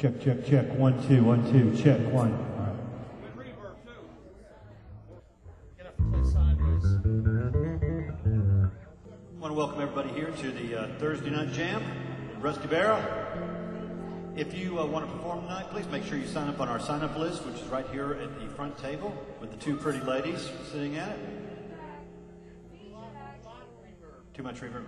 Check, check, check. 1, 2, 1, 2. Check, 1. All right. I want to welcome everybody here to the Thursday Night Jam in Rusty Barrel. If you want to perform tonight, please make sure you sign up on our sign-up list, which is right here at the front table with the two pretty ladies sitting at it. Too much reverb.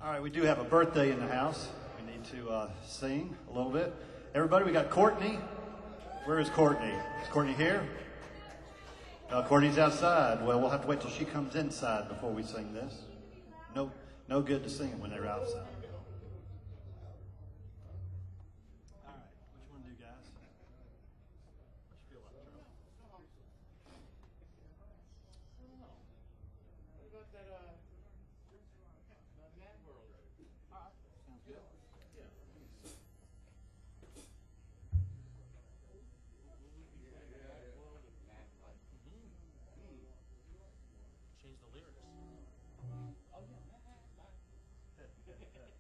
All right, we do have a birthday in the house. We need to sing a little bit. Everybody, we got Courtney. Where is Courtney? Is Courtney here? Courtney's outside. Well, we'll have to wait till she comes inside before we sing this. No good to sing it when they're outside. All right, which one do you guys? What you feel like, Charlie? What about that, Mad World? All right, sounds good. Yeah. Change the lyrics. Oh, yeah.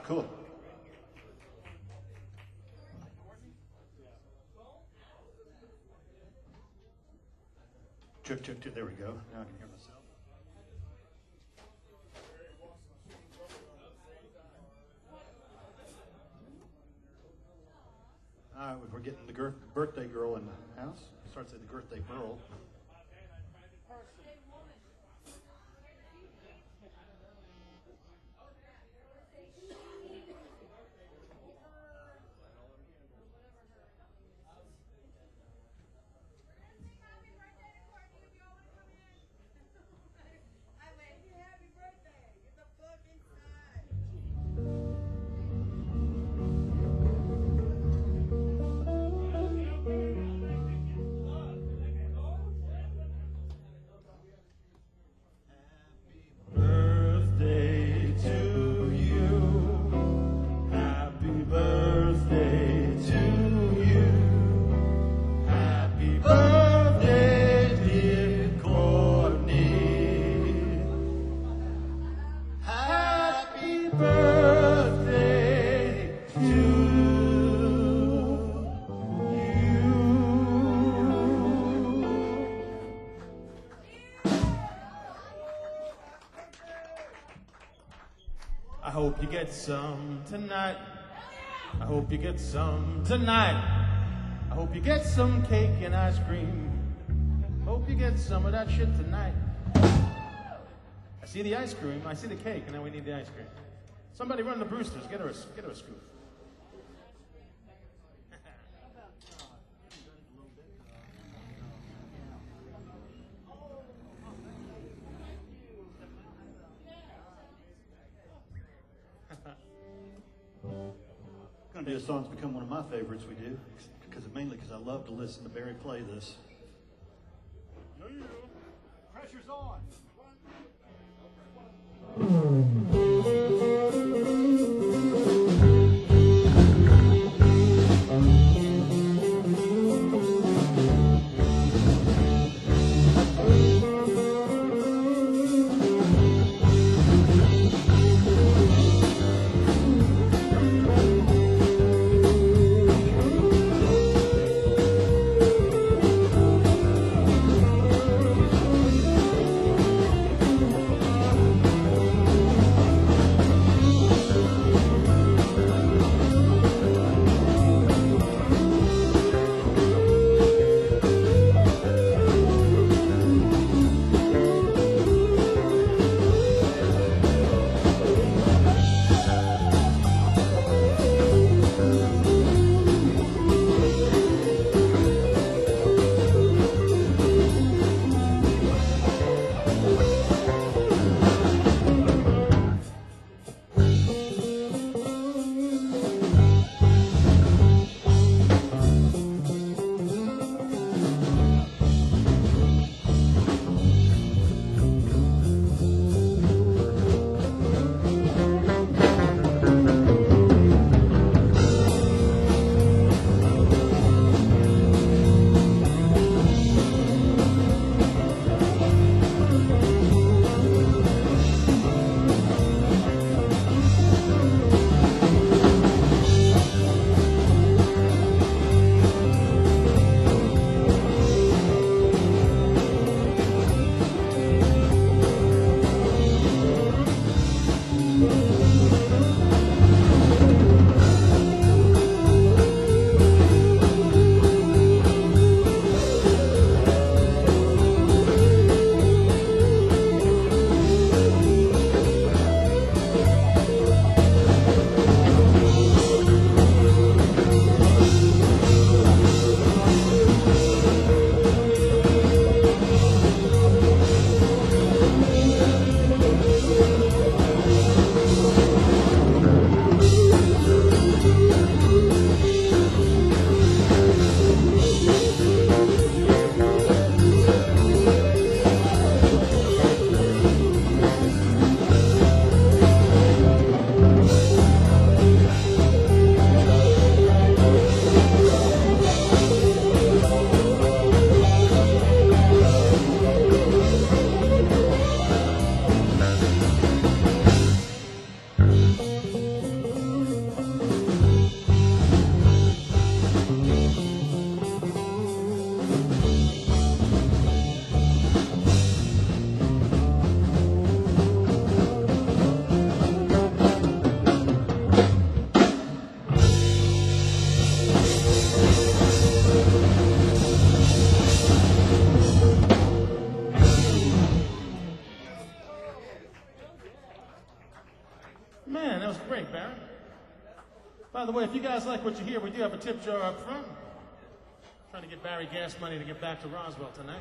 cool. Check, check, check. There we go. Now I can hear myself. All right, we're getting the birthday girl in the house. Starts at the birthday girl. I hope you get some tonight. I hope you get some tonight. I hope you get some cake and ice cream. Hope you get some of that shit tonight. I see the ice cream, I see the cake, and then we need the ice cream. Somebody run the Brewsters, get her a scoop. Going to do a song that's become one of my favorites we do, mainly because I love to listen to Barry play this. Pressure's on. By the way, if you guys like what you hear, we do have a tip jar up front. Trying to get Barry gas money to get back to Roswell tonight.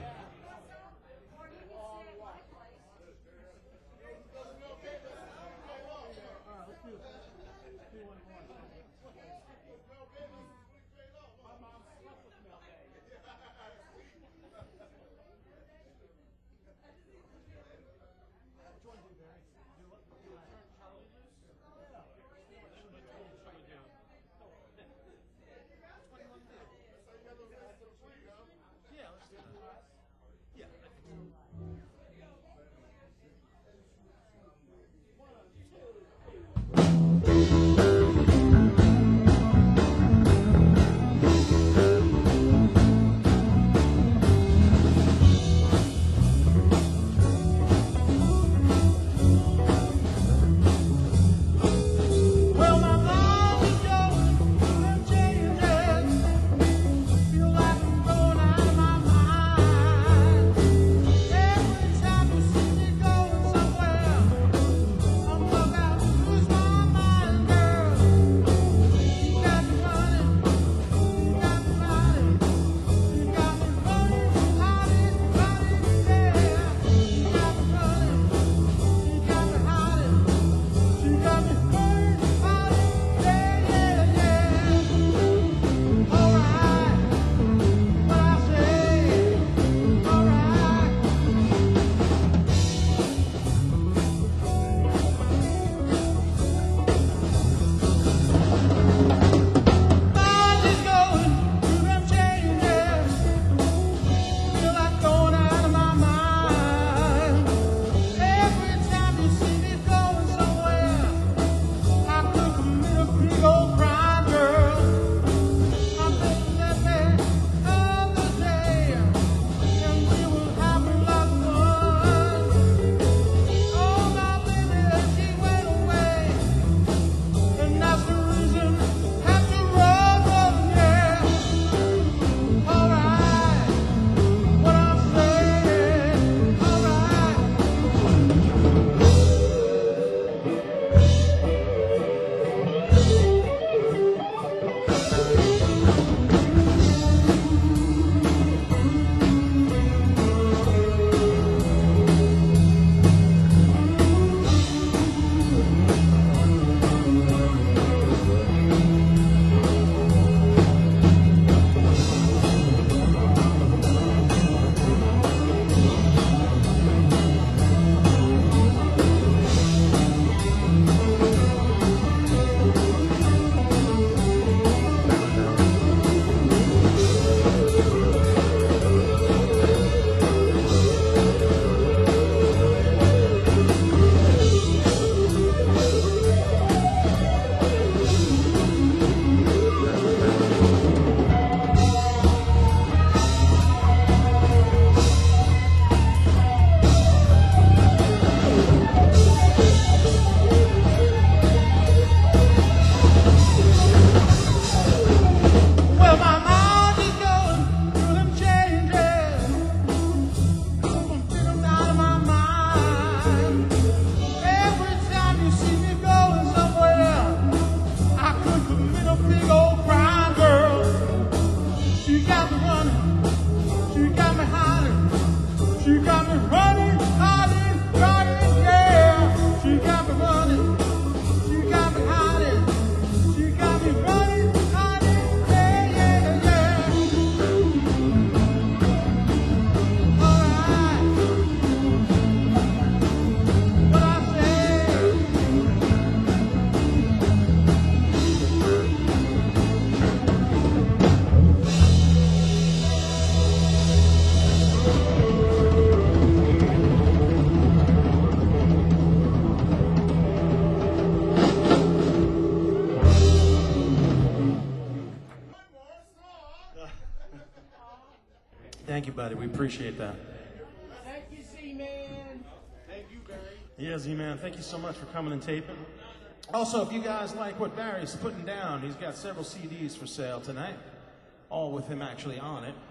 Thank you, buddy. We appreciate that. Thank you, Z-Man. Thank you, Barry. Yeah, Z-Man, thank you so much for coming and taping. Also, if you guys like what Barry's putting down, he's got several CDs for sale tonight, all with him actually on it.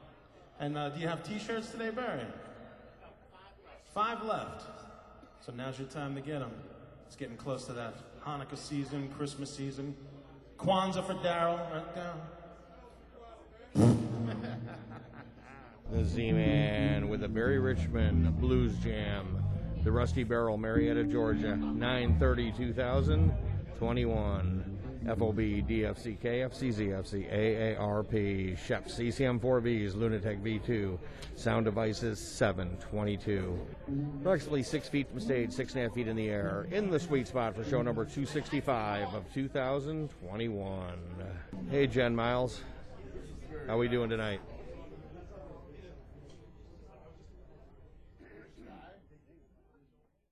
And do you have T-shirts today, Barry? 5 left. So now's your time to get them. It's getting close to that Hanukkah season, Christmas season. Kwanzaa for Daryl, right down. The Z-Man with the Barry Richmond Blues Jam. The Rusty Barrel, Marietta, Georgia, 9/30/2021. FOB, DFC, KFC, ZFC, AARP, Shep, CCM4Vs, Lunatech V2, Sound Devices 722. Approximately 6 feet from stage, 6.5 feet in the air, in the sweet spot for show number 265 of 2021. Hey, Jen Miles. How we doing tonight?